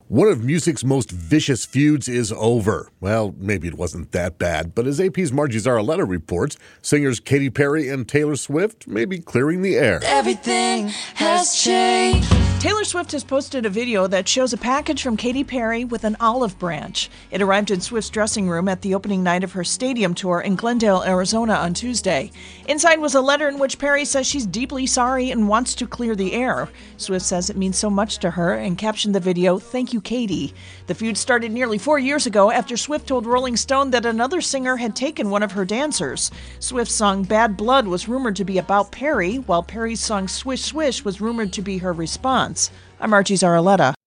One of music's most vicious feuds is over. Well, maybe it wasn't that bad, but as AP's Margie Zaraletta reports, singers Katy Perry and Taylor Swift may be clearing the air. Everything has changed. Taylor Swift has posted a video that shows a package from Katy Perry with an olive branch. It arrived in Swift's dressing room at the opening night of her stadium tour in Glendale, Arizona on Tuesday. Inside was a letter in which Perry says she's deeply sorry and wants to clear the air. Swift says it means so much to her and captioned the video, "Thank you, Katy." The feud started nearly 4 years ago after Swift told Rolling Stone that another singer had taken one of her dancers. Swift's song Bad Blood was rumored to be about Perry, while Perry's song Swish Swish was rumored to be her response. I'm Margie Zaraletta.